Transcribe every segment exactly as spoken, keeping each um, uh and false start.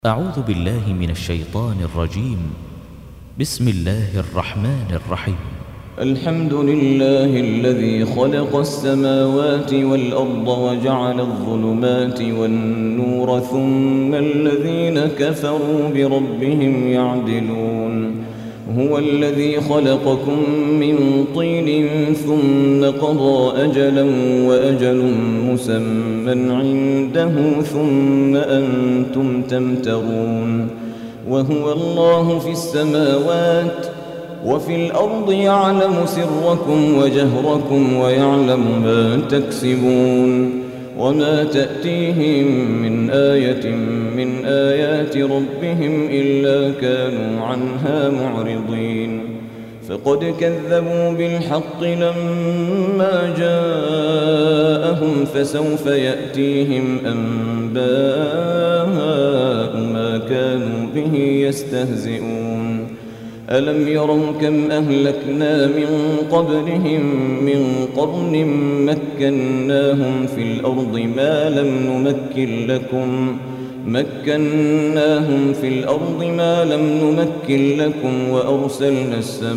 أعوذ بالله من الشيطان الرجيم. بسم الله الرحمن الرحيم. الحمد لله الذي خلق السماوات والأرض وجعل الظلمات والنور ثم الذين كفروا بربهم يعدلون. هو الذي خلقكم من طين ثم قضى أجلا وأجل مسمى عنده ثم أنتم تمترون. وهو الله في السماوات وفي الأرض يعلم سركم وجهركم ويعلم ما تكسبون. وما تأتيهم من آية من آيات ربهم إلا كانوا عنها معرضين. فقد كذبوا بالحق لما جاءهم فسوف يأتيهم أنباء ما كانوا به يستهزئون. ألم يروا كم أهلكنا من قبلهم من قرن مكناهم في الأرض ما لم نمكن لكم مكناهم في الأرض ما لم نمكن لكم وأرسلنا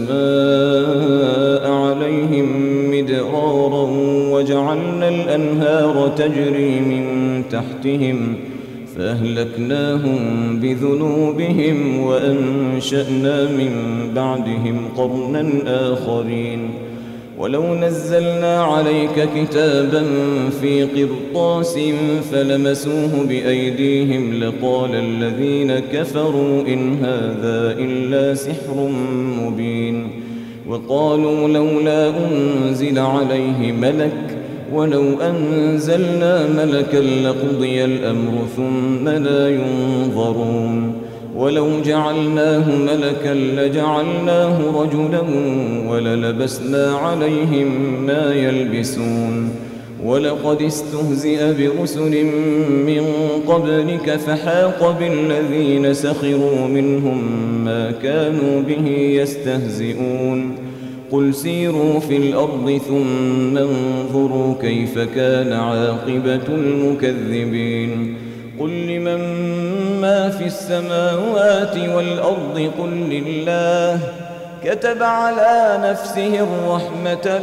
السماء عليهم مدرارا وجعلنا الأنهار تجري من تحتهم فأهلكناهم بذنوبهم وأنشأنا من بعدهم قرنا آخرين. ولو نزلنا عليك كتابا في قرطاس فلمسوه بأيديهم لقال الذين كفروا إن هذا إلا سحر مبين. وقالوا لولا أنزل عليه ملك ولو أنزلنا ملكا لقضي الأمر ثم لا ينظرون. ولو جعلناه ملكا لجعلناه رجلا وللبسنا عليهم ما يلبسون. ولقد استهزئ برسل من قبلك فحاق بالذين سخروا منهم ما كانوا به يستهزئون. قل سيروا في الأرض ثم انظروا كيف كان عاقبة المكذبين. قل لمن ما في السماوات والأرض قل لله كتب على نفسه الرحمة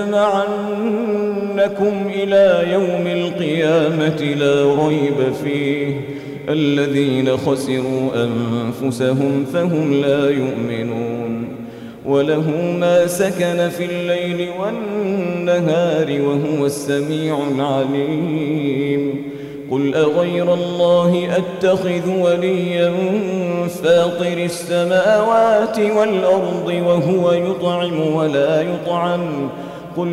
ليجمعنكم إلى يوم القيامة لا ريب فيه الذين خسروا أنفسهم فهم لا يؤمنون. وله ما سكن في الليل والنهار وهو السميع العليم. قل أغير الله أتخذ وليا فاطر السماوات والأرض وهو يطعم ولا يطعم قل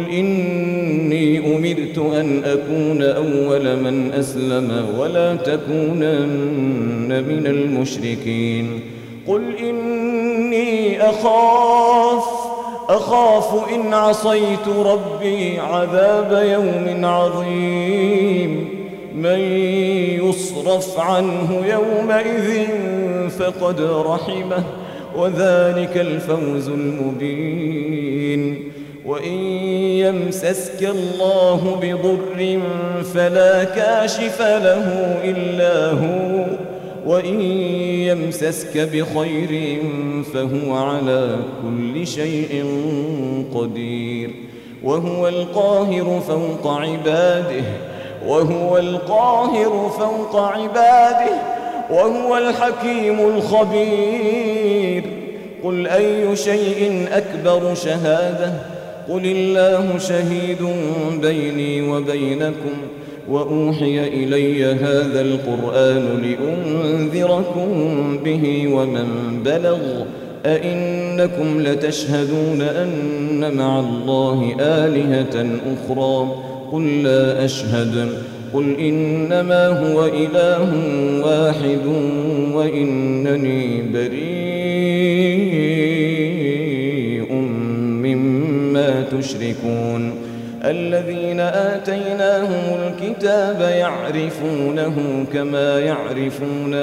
إني أمرت أن أكون أول من أسلم ولا تكونن من المشركين. قل إني أخاف أخاف إن عصيت ربي عذاب يوم عظيم. من يصرف عنه يومئذ فقد رحمه وذلك الفوز المبين. وإن يمسسك الله بضر فلا كاشف له إلا هو وإن يمسسك بخير فهو على كل شيء قدير. وهو القاهر فوق عباده وهو القاهر فوق عباده وهو الحكيم الخبير. قل أي شيء أكبر شهادة قل الله شهيد بيني وبينكم وأوحي إلي هذا القرآن لأنذركم به ومن بلغ أئنكم لتشهدون أن مع الله آلهة أخرى قل لا أشهد قل إنما هو إله واحد وإنني بريء مما تشركون. الذين آتيناهم الكتاب يعرفونه كما يعرفون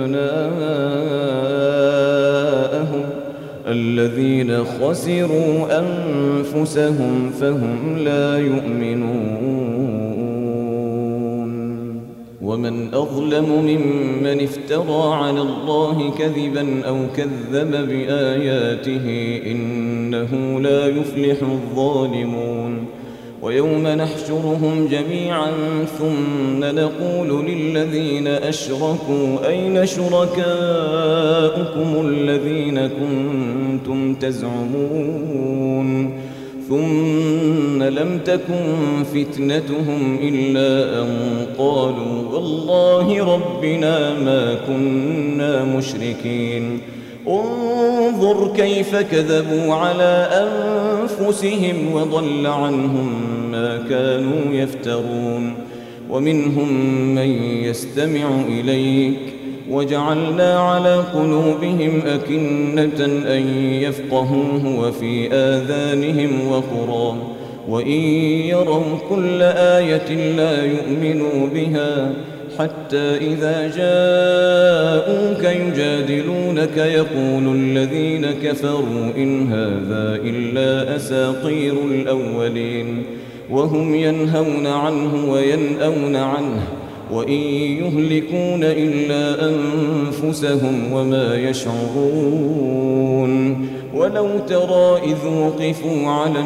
أبناءهم الذين خسروا أنفسهم فهم لا يؤمنون. ومن أظلم ممن افترى على الله كذبا أو كذب بآياته إنه لا يفلح الظالمون ويوم نحشرهم جميعا ثم نقول للذين أشركوا أين شركاؤكم الذين كنتم تزعمون ثم لم تكن فتنتهم إلا أن قالوا والله ربنا ما كنا مشركين انظر كيف كذبوا على أنفسهم وضل عنهم ما كانوا يفترون ومنهم من يستمع إليك وجعلنا على قلوبهم أكنة أن يفقهوه وفي آذانهم وقرا وإن يروا كل آية لا يؤمنوا بها حتى إذا جاءوك يجادلونك يقول الذين كفروا إن هذا إلا أساطير الأولين وهم ينهون عنه وينأون عنه وإن يهلكون إلا أنفسهم وما يشعرون ولو ترى إذ وقفوا على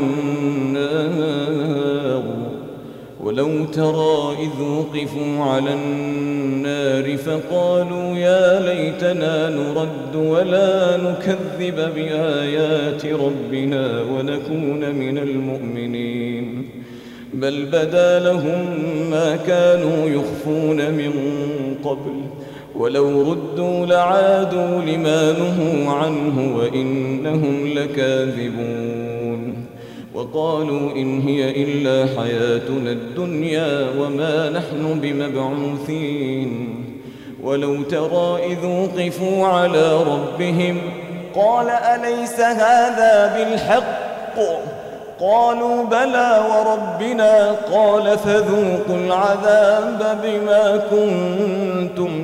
النار ولو ترى إذ وقفوا على النار فقالوا يا ليتنا نرد ولا نكذب بآيات ربنا ونكون من المؤمنين بل بدا لهم ما كانوا يخفون من قبل ولو ردوا لعادوا لما نهوا عنه وإنهم لكاذبون وقالوا إن هي إلا حياتنا الدنيا وما نحن بمبعوثين ولو ترى إذ وقفوا على ربهم قال أليس هذا بالحق قالوا بلى وربنا قال فذوقوا العذاب بما كنتم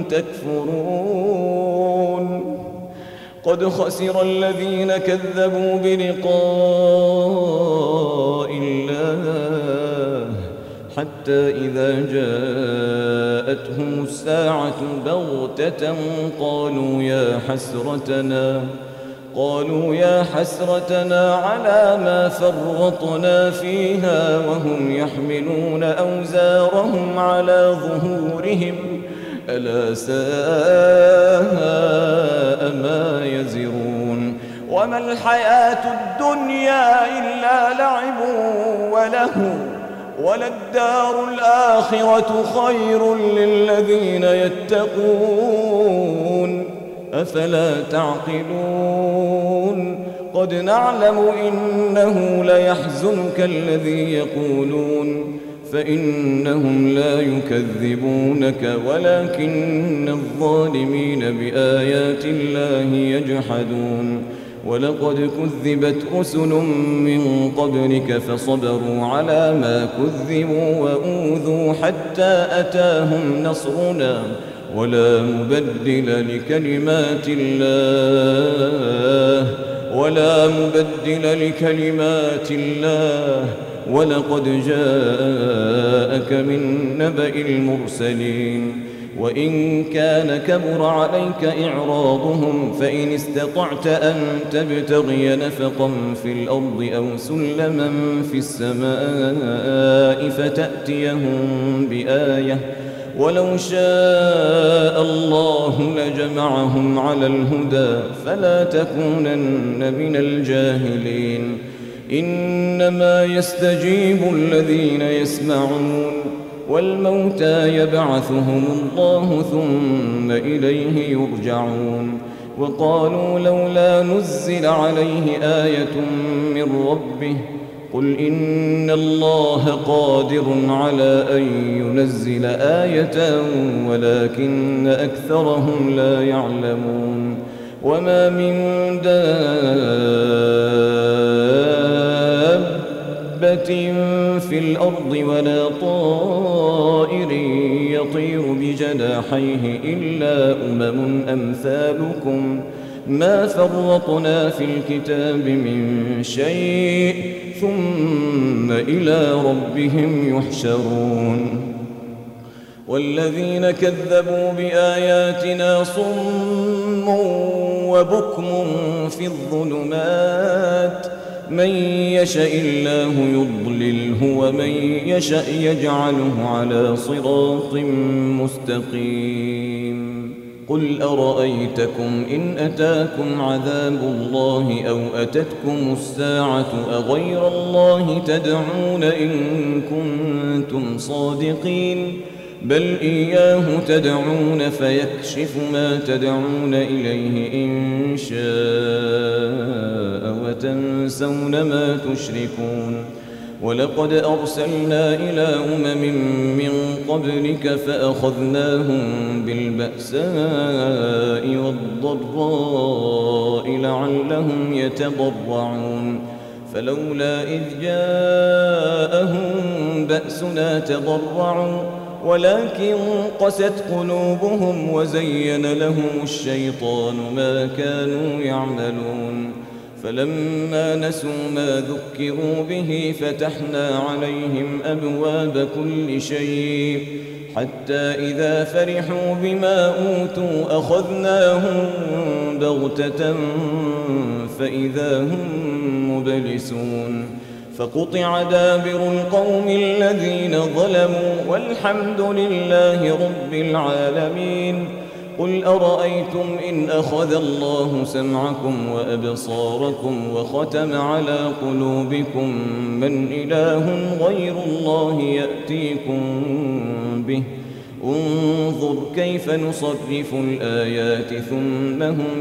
تكفرون قد خسر الذين كذبوا بلقاء الله حتى إذا جاءتهم الساعة بغتة قالوا يا حسرتنا قالوا يا حسرتنا على ما فرطنا فيها وهم يحملون أوزارهم على ظهورهم ألا ساء ما يزرون وما الحياة الدنيا إلا لعب وله وللدار الآخرة خير للذين يتقون أفلا تعقلون قد نعلم إنه ليحزنك الذي يقولون فإنهم لا يكذبونك ولكن الظالمين بآيات الله يجحدون ولقد كذبت رسل من قبلك فصبروا على ما كذبوا وأوذوا حتى أتاهم نصرنا ولا مبدل لكلمات الله ولا مبدل لكلمات الله ولقد جاءك من نبأ المرسلين وإن كان كبر عليك إعراضهم فإن استطعت أن تبتغي نفقا في الأرض أو سلما في السماء فتأتيهم بآية ولو شاء الله لجمعهم على الهدى فلا تكونن من الجاهلين إنما يستجيب الذين يسمعون والموتى يبعثهم الله ثم إليه يرجعون وقالوا لولا نزل عليه آية من ربه قل إن الله قادر على أن ينزل آية ولكن أكثرهم لا يعلمون وما من دابة في الأرض ولا طائر يطير بجناحيه إلا أمم أمثالكم ما فرطنا في الكتاب من شيء ثم إلى ربهم يحشرون والذين كذبوا بآياتنا صم وبكم في الظلمات من يشاء الله يضلله ومن يشاء يجعله على صراط مستقيم قل أرأيتكم إن أتاكم عذاب الله أو أتتكم الساعة أغير الله تدعون إن كنتم صادقين بل إياه تدعون فيكشف ما تدعون إليه إن شاء وتنسون ما تشركون ولقد أرسلنا إلى أمم من قبلك فأخذناهم بالبأساء والضراء لعلهم يتضرعون فلولا إذ جاءهم بأسنا تضرعوا ولكن قست قلوبهم وزين لهم الشيطان ما كانوا يعملون فلما نسوا ما ذكروا به فتحنا عليهم أبواب كل شيء حتى إذا فرحوا بما أوتوا أخذناهم بغتة فإذا هم مبلسون فقطع دابر القوم الذين ظلموا والحمد لله رب العالمين قل أرأيتم إن أخذ الله سمعكم وأبصاركم وختم على قلوبكم من إله غير الله يأتيكم به انظر كيف نصرف الآيات ثم هم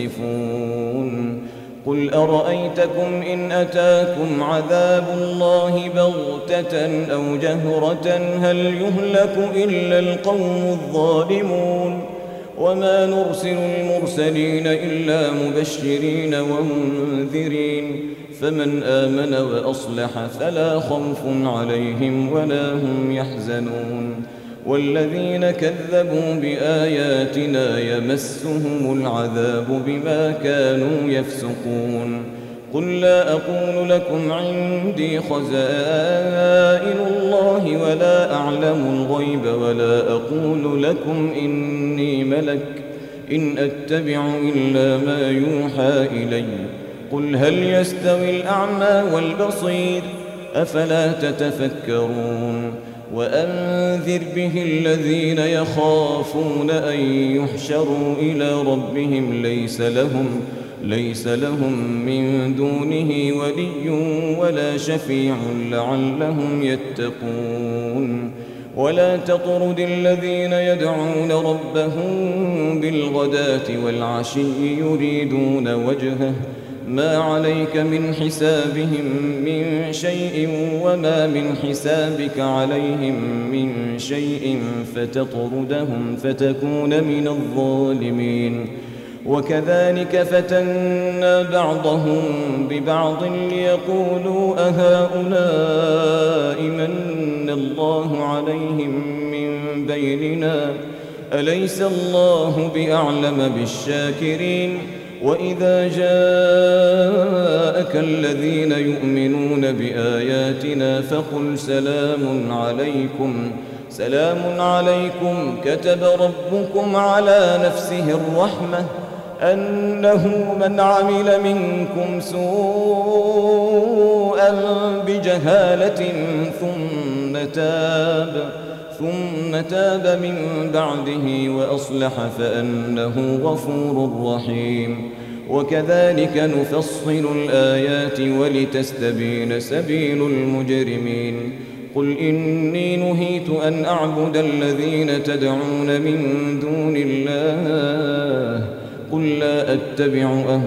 يصدفون قل أرأيتكم إن أتاكم عذاب الله بغتة أو جهرة هل يهلك إلا القوم الظالمون وما نرسل المرسلين إلا مبشرين ومنذرين فمن آمن وأصلح فلا خوف عليهم ولا هم يحزنون والذين كذبوا بآياتنا يمسهم العذاب بما كانوا يفسقون قل لا أقول لكم عندي خزائن الله ولا أعلم الغيب ولا أقول لكم إني ملك إن أتبع إلا ما يوحى إلي قل هل يستوي الأعمى والبصير أفلا تتفكرون وأنذر به الذين يخافون أن يحشروا إلى ربهم ليس لهم ليس لهم من دونه ولي ولا شفيع لعلهم يتقون ولا تطرد الذين يدعون ربهم بالغداة والعشي يريدون وجهه ما عليك من حسابهم من شيء وما من حسابك عليهم من شيء فتطردهم فتكون من الظالمين وكذلك فتنا بعضهم ببعض ليقولوا أهؤلاء من الله عليهم من بيننا أليس الله بأعلم بالشاكرين وإذا جاءك الذين يؤمنون بآياتنا فقل سلام عليكم سلام عليكم كتب ربكم على نفسه الرحمة أنه من عمل منكم سوءا بجهالة ثم تاب ثم تاب من بعده وأصلح فأنه غفور رحيم وكذلك نفصل الآيات ولتستبين سبيل المجرمين قل إني نهيت أن أعبد الذين تدعون من دون الله قل لا أتبع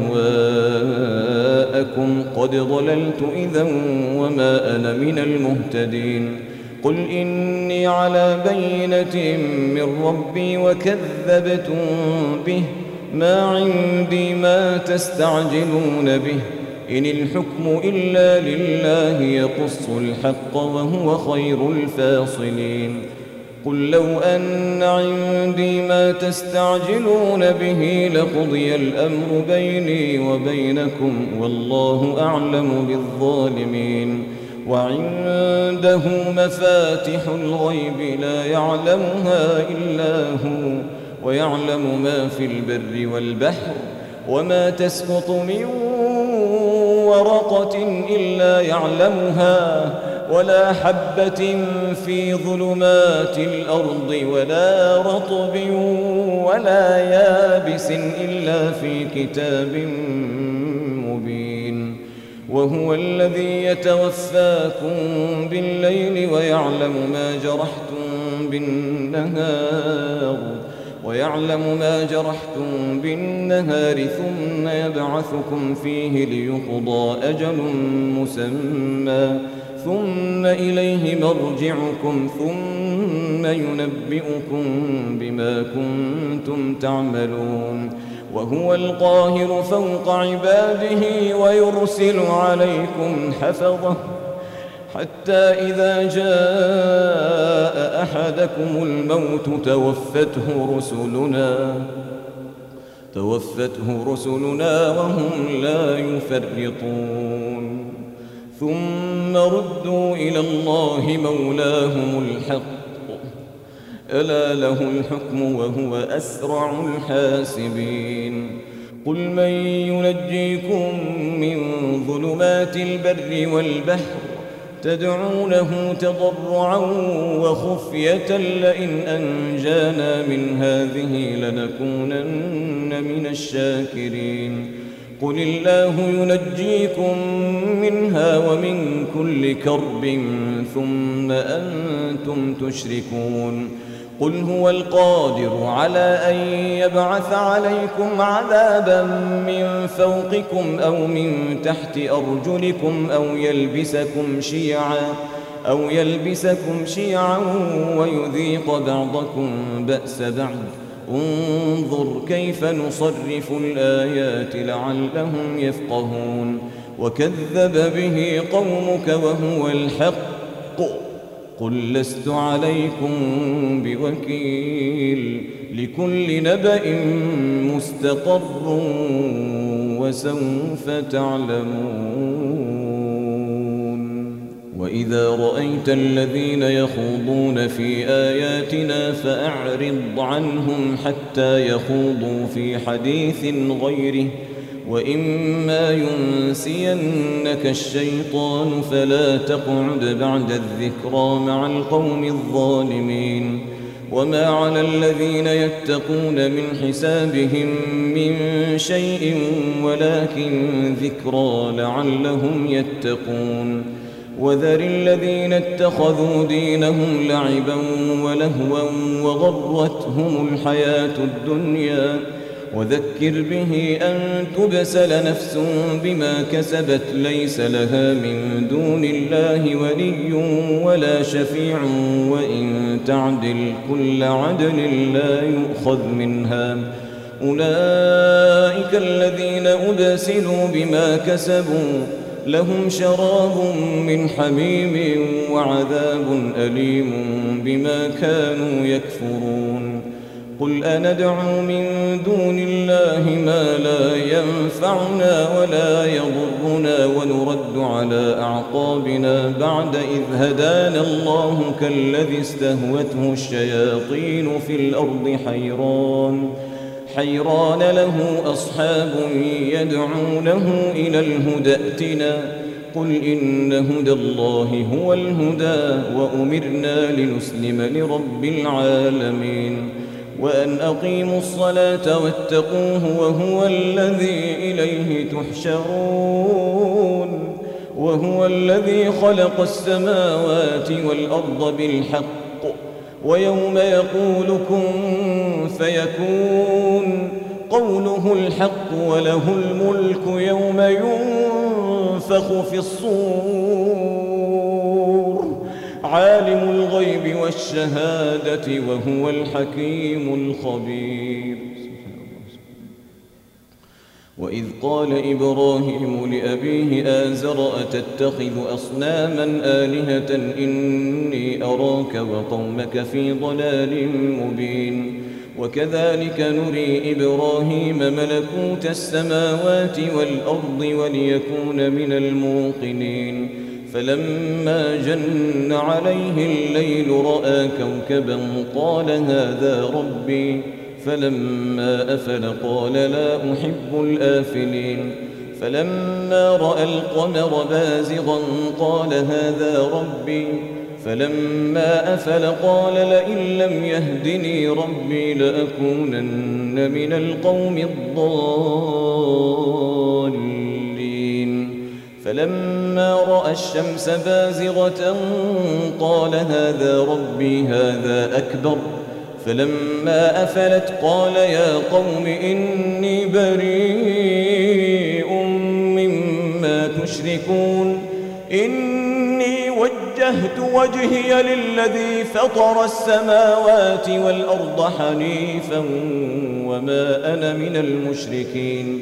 أهواءكم قد ضللت إذا وما أنا من المهتدين قل إني على بينة من ربي وكذبتم به ما عندي ما تستعجلون به إن الحكم إلا لله يقص الحق وهو خير الفاصلين قل لو أن عندي ما تستعجلون به لقضي الأمر بيني وبينكم والله أعلم بالظالمين وعنده مفاتح الغيب لا يعلمها إلا هو ويعلم ما في البر والبحر وما تسقط من ورقة إلا يعلمها ولا حبة في ظلمات الأرض ولا رطب ولا يابس إلا في كتاب مبين. وهو الذي يتوفاكم بالليل ويعلم ما جرحتم بالنهار ويعلم ما جرحتم بالنهار ثم يبعثكم فيه ليقضى أجل مسمى ثم إليه مرجعكم ثم ينبئكم بما كنتم تعملون. وهو القاهر فوق عباده ويرسل عليكم حفظه حتى إذا جاء أحدكم الموت توفته رسلنا توفته رسلنا وهم لا يفرطون ثم ردوا إلى الله مولاهم الحق ألا له الحكم وهو أسرع الحاسبين. قل من ينجيكم من ظلمات البر والبحر تدعونه تضرعا وخفية لئن أنجانا من هذه لنكونن من الشاكرين. قل الله ينجيكم منها ومن كل كرب ثم أنتم تشركون. قل هو القادر على أن يبعث عليكم عذابا من فوقكم أو من تحت أرجلكم أو يلبسكم شيعا أو يلبسكم شيعا ويذيق بعضكم بأس بعض. انظر كيف نصرف الآيات لعلهم يفقهون. وكذب به قومك وهو الحق قل لست عليكم بوكيل لكل نبأ مستقر وسوف تعلمون. وإذا رأيت الذين يخوضون في آياتنا فأعرض عنهم حتى يخوضوا في حديث غيره وإما ينسينك الشيطان فلا تقعد بعد الذكرى مع القوم الظالمين. وما على الذين يتقون من حسابهم من شيء ولكن ذكرى لعلهم يتقون. وذر الذين اتخذوا دينهم لعبا ولهوا وغرتهم الحياة الدنيا وذكر به أن تبسل نفس بما كسبت ليس لها من دون الله ولي ولا شفيع وإن تعدل كل عدل لا يؤخذ منها. أولئك الذين أبسلوا بما كسبوا لهم شراب من حميم وعذاب أليم بما كانوا يكفرون. قل أندعو من دون الله ما لا ينفعنا ولا يضرنا ونرد على أعقابنا بعد إذ هدانا الله كالذي استهوته الشياطين في الأرض حيران حيران له أصحاب يدعونه إلى الهدى ائتنا قل إن هدى الله هو الهدى وأمرنا لنسلم لرب العالمين وأن أقيموا الصلاة واتقوه وهو الذي إليه تحشرون. وهو الذي خلق السماوات والأرض بالحق ويوم يقول كن فيكون قوله الحق وله الملك يوم ينفخ في الصور عالم الغيب والشهادة وهو الحكيم الخبير. وإذ قال إبراهيم لأبيه آزر أتتخذ أصناما آلهة إني أراك وقومك في ضلال مبين. وكذلك نري إبراهيم ملكوت السماوات والأرض وليكون من الموقنين فلما جن عليه الليل رأى كوكبا قال هذا ربي فلما أفل قال لا أحب الآفلين فلما رأى القمر بازغا قال هذا ربي فلما أفل قال لئن لم يهدني ربي لأكونن من القوم الضالين فلما رأى الشمس بازغة قال هذا ربي هذا أكبر فلما أفلت قال يا قوم إني بريء مما تشركون إني وجهت وجهي للذي فطر السماوات والأرض حنيفا وما أنا من المشركين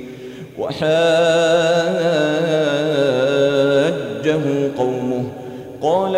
وحاجه قومه قال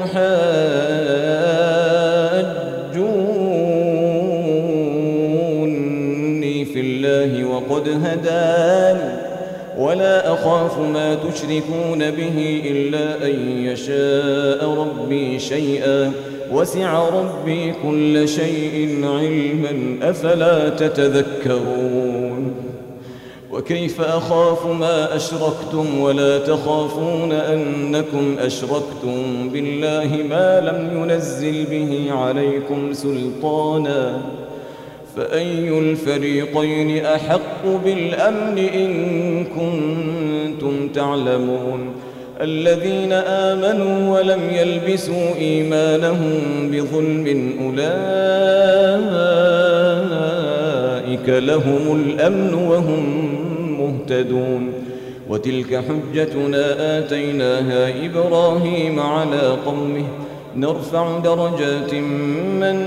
أتحاجوني في الله وقد هداني ولا أخاف ما تشركون به إلا أن يشاء ربي شيئا وسع ربي كل شيء علما أفلا تتذكرون وكيف أخاف ما أشركتم ولا تخافون أنكم أشركتم بالله ما لم ينزل به عليكم سلطانا فأي الفريقين أحق بالأمن إن كنتم تعلمون الذين آمنوا ولم يلبسوا إيمانهم بظلم أولئك لهم الأمن وهم مهتدون وتلك حجتنا آتيناها إبراهيم على قومه نرفع درجات من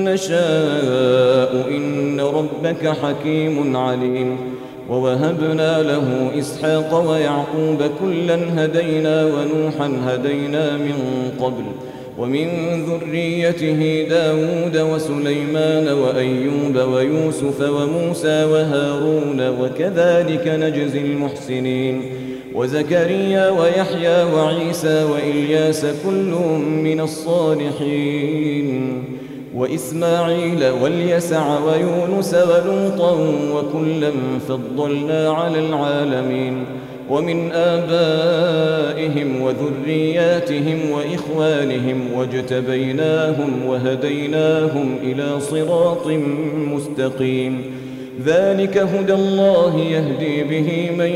نشاء إن ربك حكيم عليم ووهبنا له إسحاق ويعقوب كلا هدينا ونوحا هدينا من قبل ومن ذريته داود وسليمان وأيوب ويوسف وموسى وهارون وكذلك نجزي المحسنين وزكريا ويحيى وعيسى وإلياس كل من الصالحين وإسماعيل واليسع ويونس ولوطا وكلا فضلنا على العالمين ومن آبائهم وذرياتهم وإخوانهم واجتبيناهم وهديناهم إلى صراط مستقيم ذلك هدى الله يهدي به من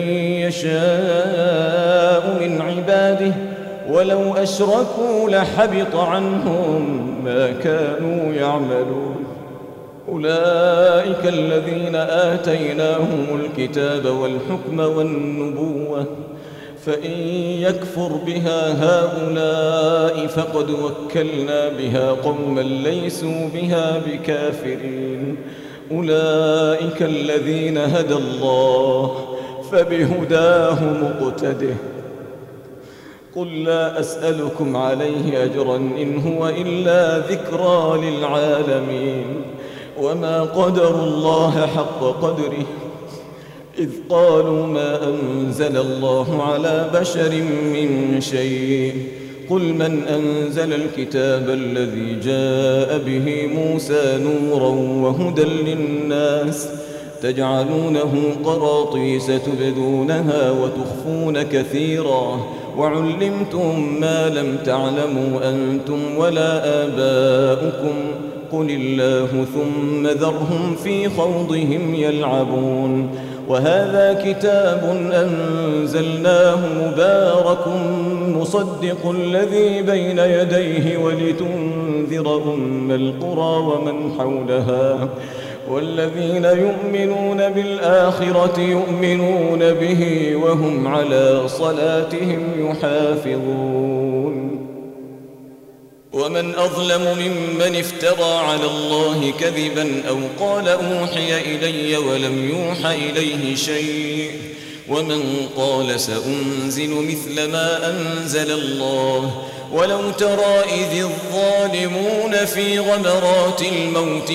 يشاء من عباده ولو أشركوا لحبط عنهم ما كانوا يعملون أولئك الذين آتيناهم الكتاب والحكم والنبوة فإن يكفر بها هؤلاء فقد وكلنا بها قوما ليسوا بها بكافرين أولئك الذين هدى الله فبهداه مقتده قل لا أسألكم عليه أجرا إن هو إلا ذكرى للعالمين وما قدروا الله حق قدره إذ قالوا ما أنزل الله على بشر من شيء قل من أنزل الكتاب الذي جاء به موسى نورا وهدى للناس تجعلونه قراطيس تبدونها وتخفون كثيرا وعلمتم ما لم تعلموا أنتم ولا آباؤكم قل الله ثم ذرهم في خوضهم يلعبون وهذا كتاب أنزلناه مبارك مصدق الذي بين يديه ولتنذر أم القرى ومن حولها والذين يؤمنون بالآخرة يؤمنون به وهم على صلاتهم يحافظون ومن أظلم ممن افترى على الله كذبا أو قال أوحي إلي ولم يوحى إليه شيء ومن قال سأنزل مثل ما أنزل الله ولو ترى إذ الظالمون في غمرات الموت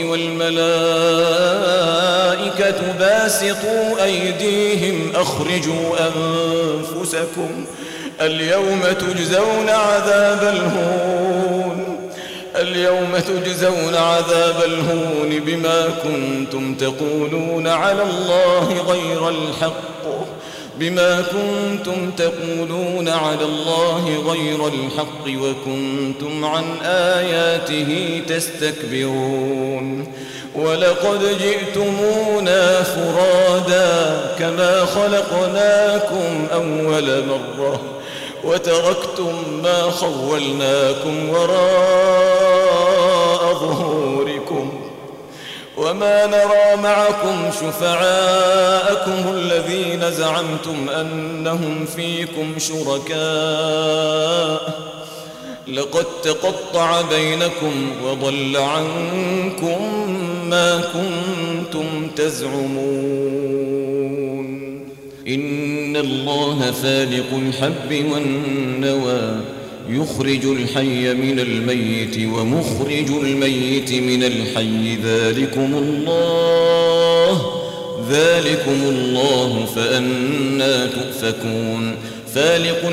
والملائكة باسطوا أيديهم أخرجوا أنفسكم اليوم تجزون عذاب الهون اليوم تجزون عذاب الهون بما كنتم تقولون على الله غير الحق بما كنتم تقولون على الله غير الحق وكنتم عن آياته تستكبرون ولقد جئتمونا فرادا كما خلقناكم أول مرة وتركتم ما خولناكم وراء ظهوركم وما نرى معكم شفعاءكم الذين زعمتم أنهم فيكم شركاء لقد تقطع بينكم وضل عنكم ما كنتم تزعمون إن الله فالق الحب والنوى يخرج الحي من الميت ومخرج الميت من الحي ذلكم الله ذلكم الله فأنى تؤفكون فالق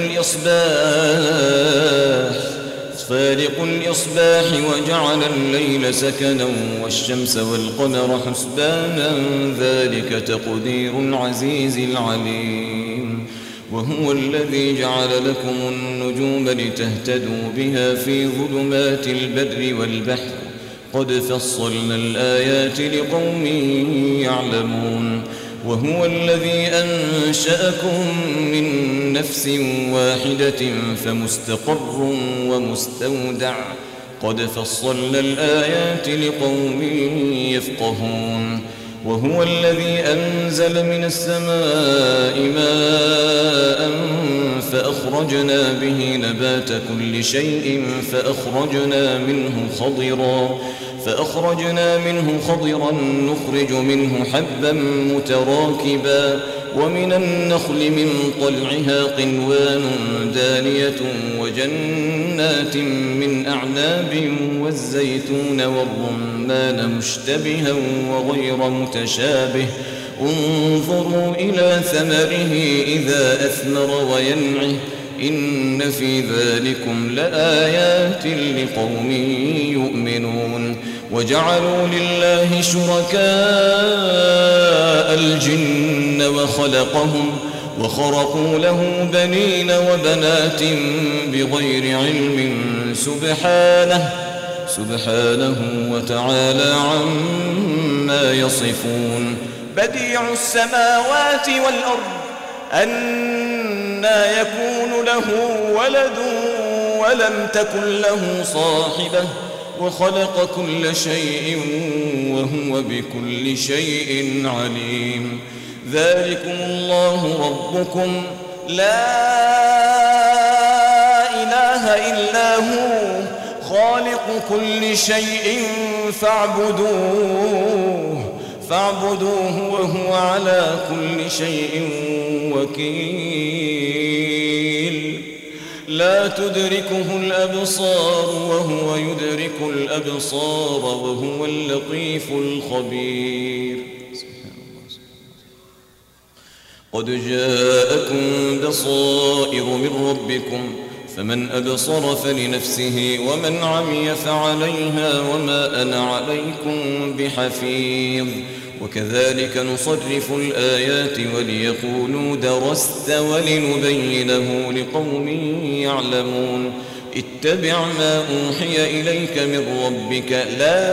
الإصباح فالق الإصباح وجعل الليل سكنا والشمس والقمر حسبانا ذلك تقدير العزيز العليم وهو الذي جعل لكم النجوم لتهتدوا بها في ظلمات البر والبحر قد فصلنا الآيات لقوم يعلمون وهو الذي أنشأكم من نفس واحدة فمستقر ومستودع قد فصلنا الآيات لقوم يفقهون وهو الذي أنزل من السماء ماء فأخرجنا به نبات كل شيء فأخرجنا منه خضرا فأخرجنا منه خضرا نخرج منه حبا متراكبا ومن النخل من طلعها قنوان دانية وجنات من أعناب والزيتون والرمان مشتبها وغير متشابه انظروا إلى ثمره إذا أثمر وينعه إن في ذلكم لآيات لقوم يؤمنون وجعلوا لله شركاء الجن وخلقهم وخرقوا له بنين وبنات بغير علم سبحانه سبحانه وتعالى عما يصفون بديع السماوات والأرض أنى يكون له ولد ولم تكن له صاحبة وخلق كل شيء وهو بكل شيء عليم ذلكم الله ربكم لا إله إلا هو خالق كل شيء فاعبدوه فاعبدوه وهو على كل شيء وكيل لا تدركه الأبصار وهو يدرك الأبصار وهو اللطيف الخبير قد جاءكم بصائر من ربكم فمن أبصر فلنفسه ومن عمي فعليها وما أنا عليكم بحفيظ وكذلك نصرف الآيات وليقولوا درست ولنبينه لقوم يعلمون اتبع ما أوحي إليك من ربك لا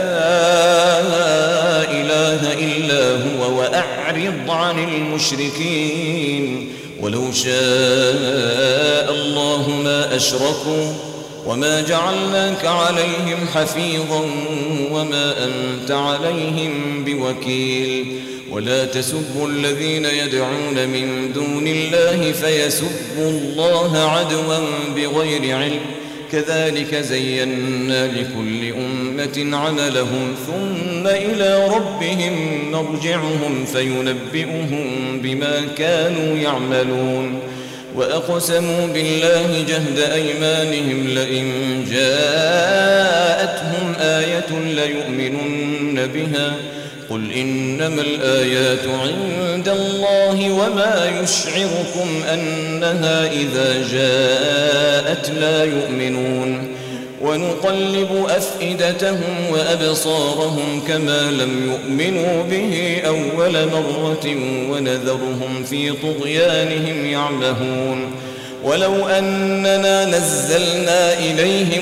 إله إلا هو وأعرض عن المشركين ولو شاء الله ما أشركوا وما جعلناك عليهم حفيظا وما أنت عليهم بوكيل ولا تسبوا الذين يدعون من دون الله فيسبوا الله عدوا بغير علم كذلك زينا لكل أمة عملهم ثم إلى ربهم مرجعهم فينبئهم بما كانوا يعملون وأقسموا بالله جهد أيمانهم لئن جاءتهم آية ليؤمنن بها قل إنما الآيات عند الله وما يشعركم أنها إذا جاءت لا يؤمنون ونقلب أفئدتهم وأبصارهم كما لم يؤمنوا به أول مرة ونذرهم في طغيانهم يعمهون ولو أننا نزلنا إليهم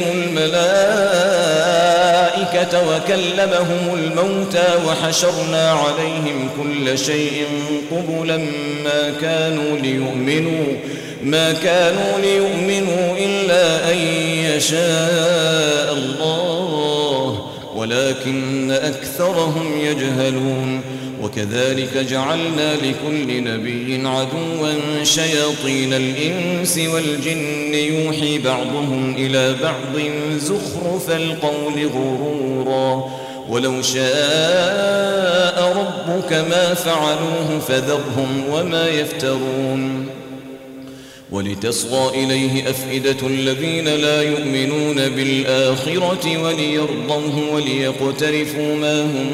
الملائكة وكلمهم الموتى وحشرنا عليهم كل شيء قبلا ما كانوا ليؤمنوا ما كانوا ليؤمنوا إلا أن يشاء الله ولكن أكثرهم يجهلون وكذلك جعلنا لكل نبي عدوا شياطين الإنس والجن يوحي بعضهم إلى بعض زخرف القول غرورا ولو شاء ربك ما فعلوه فذرهم وما يفترون ولتصغى إليه أفئدة الذين لا يؤمنون بالآخرة وليرضوه وليقترفوا ما هم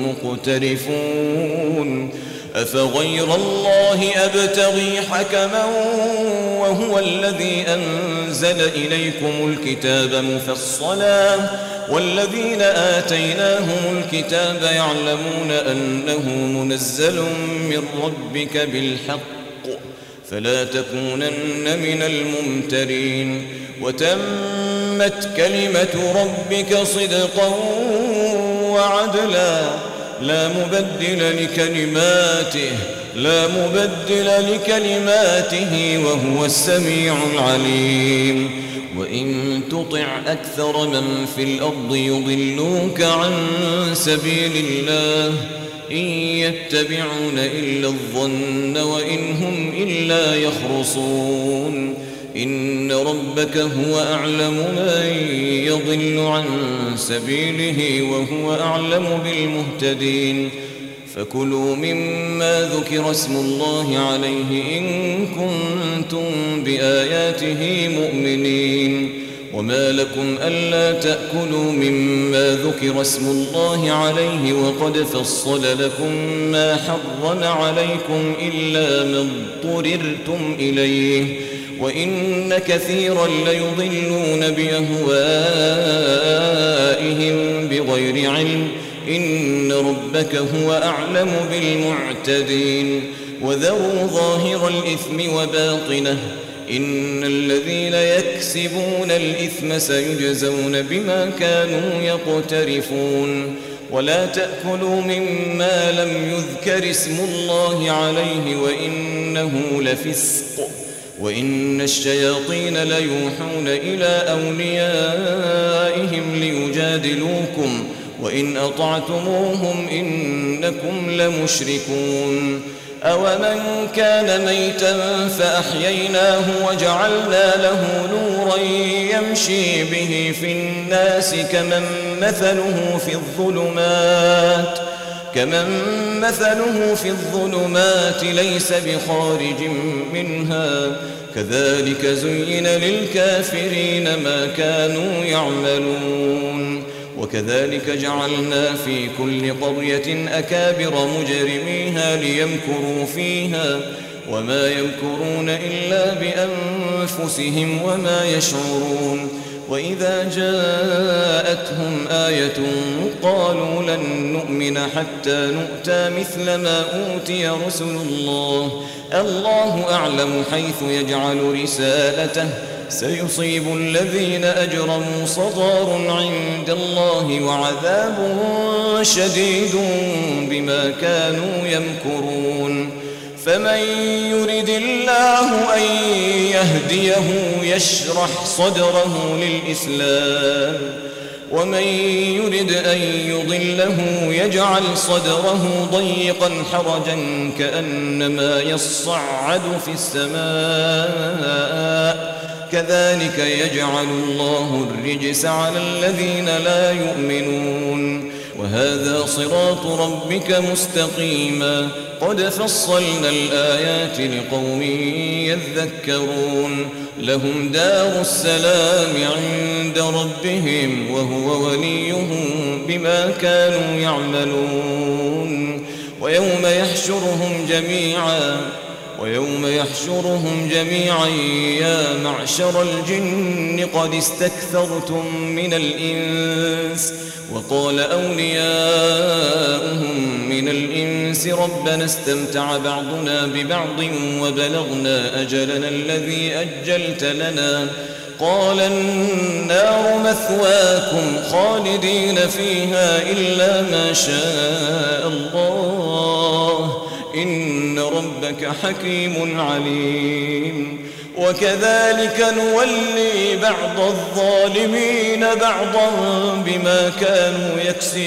مقترفون أفغير الله أبتغي حكما وهو الذي أنزل إليكم الكتاب مفصلا والذين آتيناهم الكتاب يعلمون أنه منزل من ربك بالحق فلا تكونن من الممترين وتمت كلمة ربك صدقا وعدلا لا مبدل لكلماته لا مبدل لكلماته وهو السميع العليم وإن تطع أكثر من في الأرض يضلوك عن سبيل الله إن يتبعون إلا الظن وإن هم إلا يخرصون إن ربك هو أعلم من يضل عن سبيله وهو أعلم بالمهتدين فكلوا مما ذكر اسم الله عليه إن كنتم بآياته مؤمنين وما لكم ألا تأكلوا مما ذكر اسم الله عليه وقد فصل لكم ما حرم عليكم إلا ما اضطررتم إليه وإن كثيرا ليضلون بأهوائهم بغير علم إن ربك هو أعلم بالمعتدين وذروا ظاهر الإثم وباطنه إن الذين يكسبون الإثم سيجزون بما كانوا يقترفون ولا تأكلوا مما لم يذكر اسم الله عليه وإنه لفسق وإن الشياطين ليوحون إلى أوليائهم ليجادلوكم وإن أطعتموهم إنكم لمشركون أومن كان ميتا فأحييناه وجعلنا له نورا يمشي به في الناس كمن مثله في الظلمات كمن مثله في الظلمات ليس بخارج منها كذلك زين للكافرين ما كانوا يعملون وكذلك جعلنا في كل قرية أكابر مجرميها ليمكروا فيها وما يمكرون إلا بأنفسهم وما يشعرون وإذا جاءتهم آية قالوا لن نؤمن حتى نؤتى مثل ما أوتي رسل الله الله أعلم حيث يجعل رسالته سيصيب الذين أجرموا صغار عند الله وعذاب شديد بما كانوا يمكرون فمن يرد الله أن يهديه يشرح صدره للإسلام ومن يرد أن يضله يجعل صدره ضيقا حرجا كأنما يصعد في السماء كذلك يجعل الله الرجس على الذين لا يؤمنون وهذا صراط ربك مستقيما قد فصلنا الآيات لقوم يذكرون لهم دار السلام عند ربهم وهو وليهم بما كانوا يعملون ويوم يحشرهم جميعا ويوم يحشرهم جميعا يا معشر الجن قد استكثرتم من الإنس وقال أولياؤهم من الإنس ربنا استمتع بعضنا ببعض وبلغنا أجلنا الذي أجلت لنا قال النار مثواكم خالدين فيها إلا ما شاء الله إن ربك حكيم عليم وكذلك نولي بعض الظالمين بعضا بما كانوا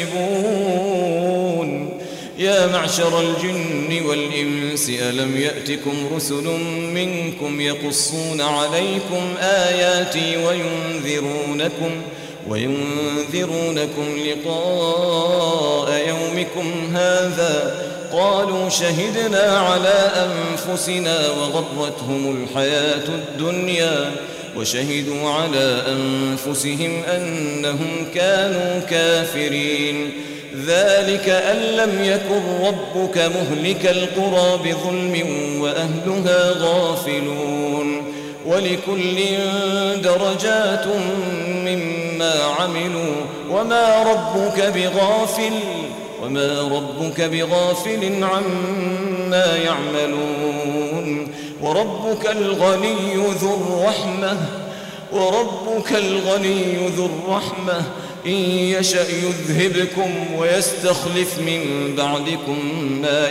يكسبون يا معشر الجن والإنس ألم يأتكم رسل منكم يقصون عليكم آياتي وينذرونكم وينذرونكم لقاء يومكم هذا قالوا شهدنا على أنفسنا وغرتهم الحياة الدنيا وشهدوا على أنفسهم أنهم كانوا كافرين ذلك أن لم يكن ربك مهلك القرى بظلم وأهلها غافلون ولكل درجات مما عملوا وما ربك بغافل وما ربك بغافل عما يعملون وربك الغني ذو الرحمة وربك الغني ذو الرحمة إن يشأ يذهبكم ويستخلف من بعدكم ما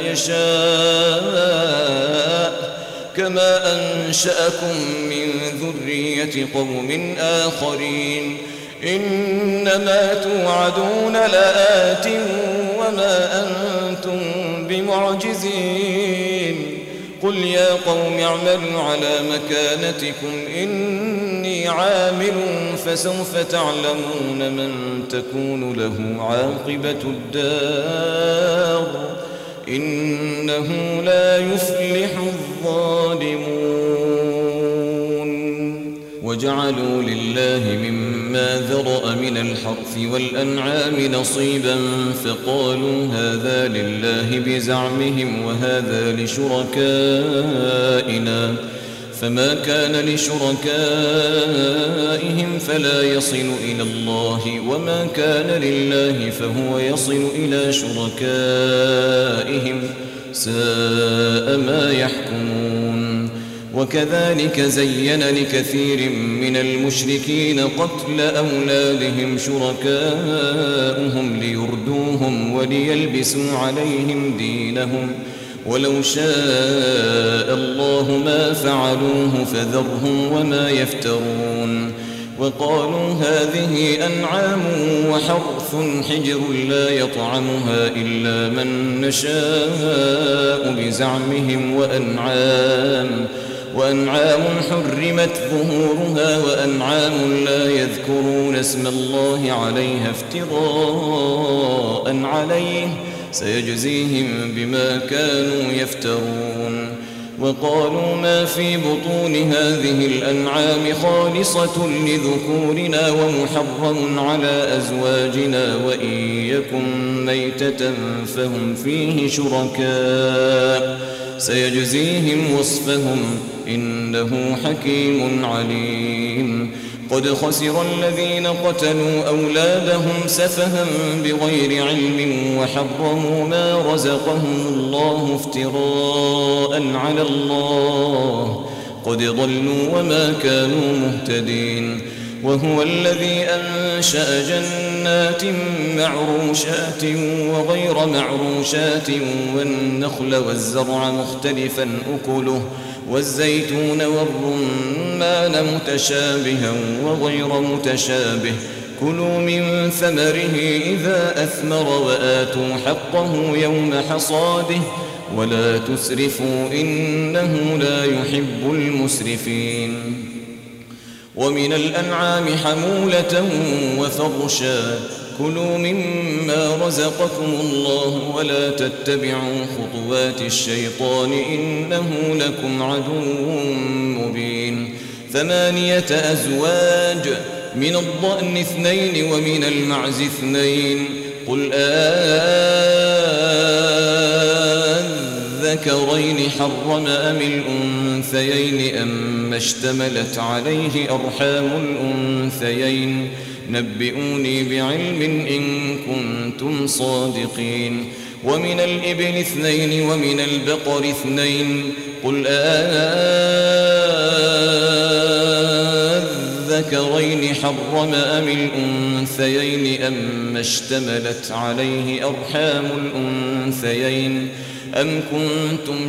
يشاء كما أنشأكم من ذرية قوم آخرين إنما توعدون لآت وما أنتم بمعجزين قل يا قوم اعملوا على مكانتكم إني عامل فسوف تعلمون من تكون له عاقبة الدار إنه لا يفلح الظالمون وجعلوا لله مما ذرأ من الحرث والأنعام نصيبا فقالوا هذا لله بزعمهم وهذا لشركائنا فما كان لشركائهم فلا يصل إلى الله وما كان لله فهو يصل إلى شركائهم ساء ما يحكمون وكذلك زين لكثير من المشركين قتل أولادهم شركاؤهم ليردوهم وليلبسوا عليهم دينهم ولو شاء الله ما فعلوه فذرهم وما يفترون وقالوا هذه أنعام وحرث حجر لا يطعمها إلا من نشاء بزعمهم وأنعام وأنعام حرمت ظهورها وأنعام لا يذكرون اسم الله عليها افتراء عليه سيجزيهم بما كانوا يفترون وقالوا ما في بطون هذه الأنعام خالصة لذكورنا ومحرم على أزواجنا وإن يكن ميتة فهم فيه شركاء سيجزيهم وصفهم إنه حكيم عليم قد خسر الذين قتلوا أولادهم سفها بغير علم وحرموا ما رزقهم الله افتراء على الله قد ضلوا وما كانوا مهتدين وهو الذي أنشأ جنات معروشات وغير معروشات والنخل والزرع مختلفا أكله والزيتون والرمان متشابها وغير متشابه كلوا من ثمره إذا أثمر وآتوا حقه يوم حصاده ولا تسرفوا إنه لا يحب المسرفين ومن الأنعام حمولة وفرشا كلوا مما رزقكم الله ولا تتبعوا خطوات الشيطان إنه لكم عدو مبين. ثمانية أزواج، من الضأن اثنين ومن المعز اثنين، قل أذكرين حرم أم الأنثيين أما اشتملت عليه أرحام الأنثيين نبئوني بعلم إن كنتم صادقين. ومن الإبل اثنين ومن البقر اثنين، قل أذكرين حرم أم الأنثيين أما اشتملت عليه أرحام الأنثيين أم كنتم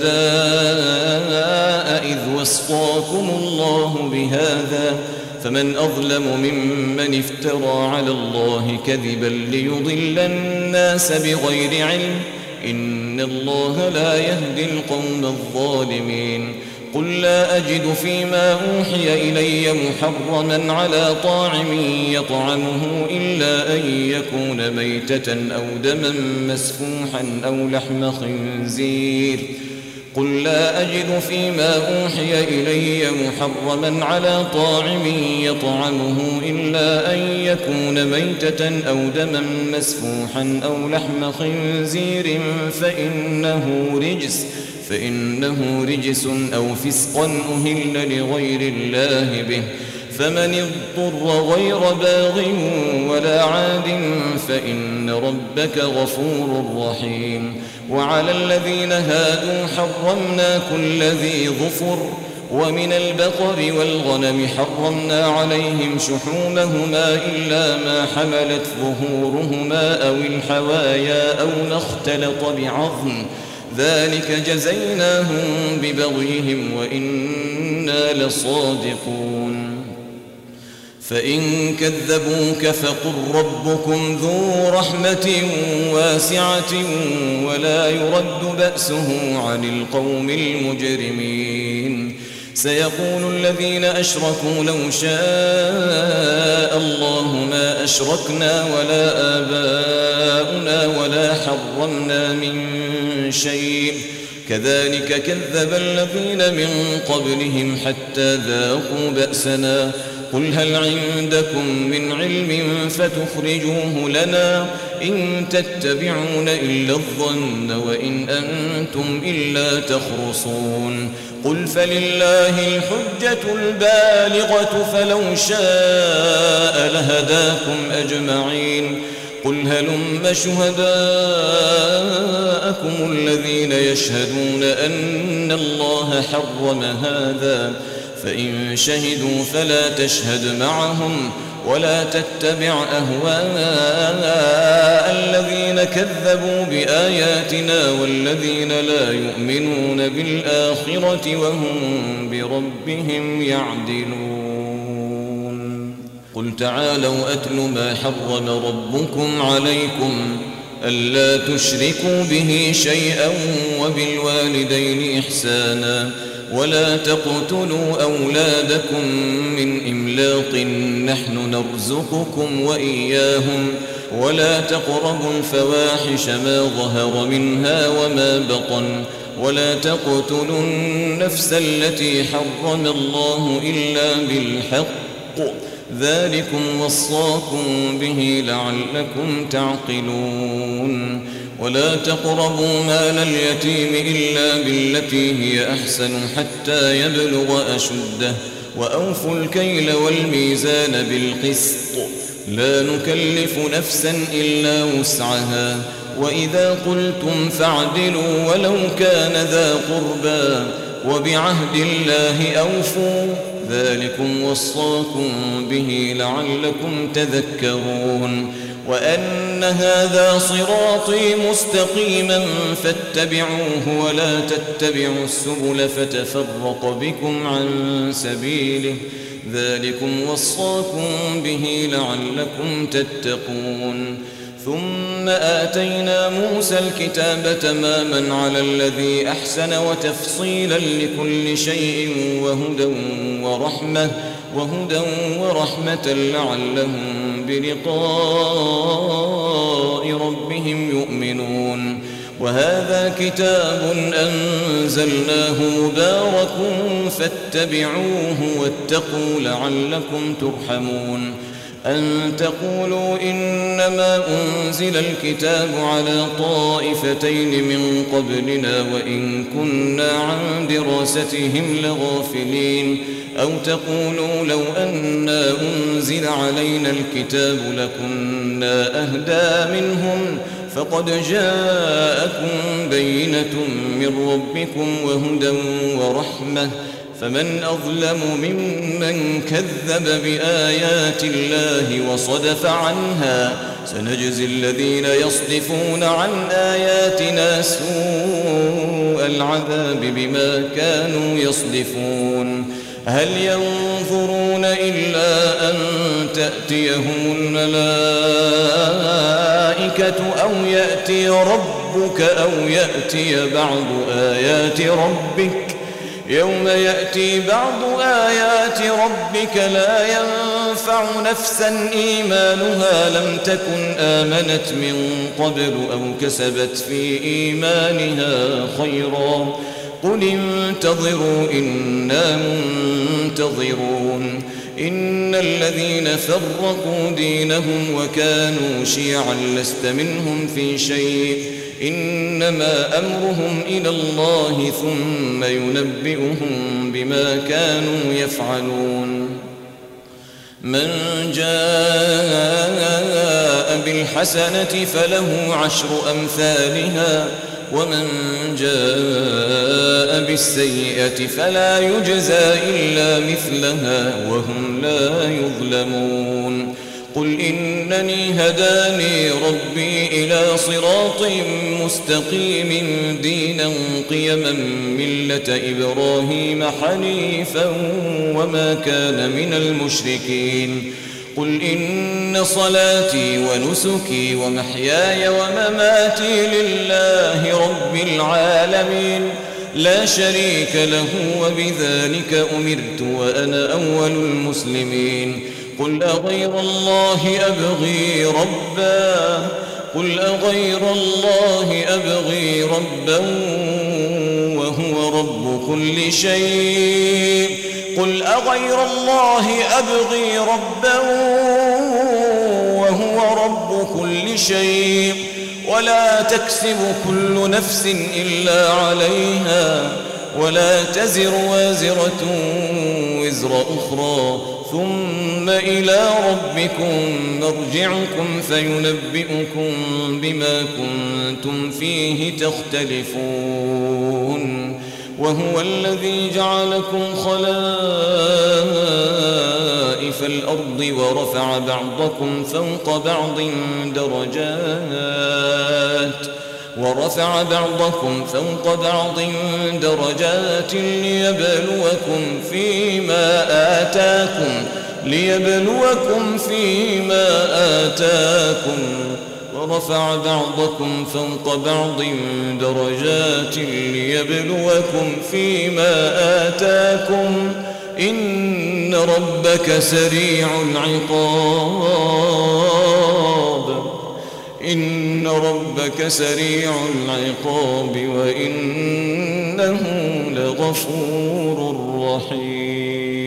شهداء إذ وصاكم الله بهذا فمن أظلم ممن افترى على الله كذبا ليضل الناس بغير علم إن الله لا يهدي القوم الظالمين. قل لا أجد فيما أوحي إلي محرما على طاعم يطعمه إلا أن يكون ميتة أو دما مسفوحا أو لحم خنزير قل لا أجد فيما أوحي إلي محرما على طاعم يطعمه إلا أن يكون ميتة أو دما مسفوحا أو لحم خنزير فإنه رجس فإنه رجس أو فسقا أهل لغير الله به فمن اضطر غير باغ ولا عاد فإن ربك غفور رحيم. وعلى الذين هادوا حرمنا كل ذي ظفر ومن البقر والغنم حرمنا عليهم شحومهما إلا ما حملت ظهورهما أو الحوايا أو ما اختلط بعظم ذلك جزيناهم ببغيهم وإنا لصادقون. فإن كذبوك فقل ربكم ذو رحمة واسعة ولا يرد بأسه عن القوم المجرمين. سيقول الذين أشركوا لو شاء الله ما أشركنا ولا آباؤنا ولا حرمنا من شيء كذلك كذب الذين من قبلهم حتى ذاقوا بأسنا قل هل عندكم من علم فتخرجوه لنا إن تتبعون إلا الظن وإن أنتم إلا تخرصون. قل فلله الحجة البالغة فلو شاء لهداكم أجمعين. قل هلم شهداءكم الذين يشهدون أن الله حرم هذا فإن شهدوا فلا تشهد معهم ولا تتبع أهواء الذين كذبوا بآياتنا والذين لا يؤمنون بالآخرة وهم بربهم يعدلون. قل تعالوا أتل ما حرم ربكم عليكم ألا تشركوا به شيئا وبالوالدين إحسانا ولا تقتلوا أولادكم من إملاق نحن نرزقكم وإياهم ولا تقربوا الفواحش ما ظهر منها وما بطن ولا تقتلوا النفس التي حرم الله إلا بالحق ذلكم وصاكم به لعلكم تعقلون. ولا تقربوا مال اليتيم إلا بالتي هي أحسن حتى يبلغ أشده وأوفوا الكيل والميزان بالقسط لا نكلف نفسا إلا وسعها وإذا قلتم فاعدلوا ولو كان ذا قربى وبعهد الله أوفوا ذلكم وصاكم به لعلكم تذكرون. وأن هذا صراطي مستقيما فاتبعوه ولا تتبعوا السبل فتفرق بكم عن سبيله ذلكم وصاكم به لعلكم تتقون. ثم آتينا موسى الكتاب تماما على الذي أحسن وتفصيلا لكل شيء وهدى ورحمة وهدى ورحمة لعلهم بلقاء ربهم يؤمنون. وهذا كتاب أنزلناه مبارك فاتبعوه واتقوا لعلكم ترحمون. أن تقولوا إنما أنزل الكتاب على طائفتين من قبلنا وإن كنا عن دراستهم لغافلين. أو تقولوا لو أنا أنزل علينا الكتاب لكنا أهدى منهم فقد جاءكم بينة من ربكم وهدى ورحمة فمن أظلم ممن كذب بآيات الله وصدف عنها سنجزي الذين يصدفون عن آياتنا سوء العذاب بما كانوا يصدفون. هل ينظرون إلا أن تأتيهم الملائكة أو يأتي ربك أو يأتي بعض آيات ربك يوم يأتي بعض آيات ربك لا ينفع نفسا إيمانها لم تكن آمنت من قبل أو كسبت في إيمانها خيرا قل انتظروا إنا منتظرون. إن الذين فرقوا دينهم وكانوا شيعا لست منهم في شيء إنما أمرهم إلى الله ثم ينبئهم بما كانوا يفعلون. من جاء بالحسنة فله عشر أمثالها ومن جاء بالسيئة فلا يجزى إلا مثلها وهم لا يظلمون. قل إنني هداني ربي إلى صراط مستقيم دينا قيما ملة إبراهيم حنيفا وما كان من المشركين. قل إن صلاتي ونسكي ومحياي ومماتي لله رب العالمين لا شريك له وبذلك أمرت وأنا أول المسلمين. قل أغير الله أبغي ربا قل أغير الله أبغي ربا وهو رب كل شيء قل أغير الله أبغي ربا وهو رب كل شيء ولا تكسب كل نفس إلا عليها ولا تزر وازرة وزر أخرى ثم إلى ربكم مرجعكم فينبئكم بما كنتم فيه تختلفون. وهو الذي جعلكم خلائف الأرض ورفع بعضكم فوق بعض درجات ورفع بعضكم فوق بعض درجات ليبلوكم فيما آتاكم ليبلوكم فيما آتاكم ورفع بعضكم فوق بعض درجات ليبلوكم فيما آتاكم إن ربك سريع العقاب إن ربك سريع العقاب وإنه لغفور رحيم.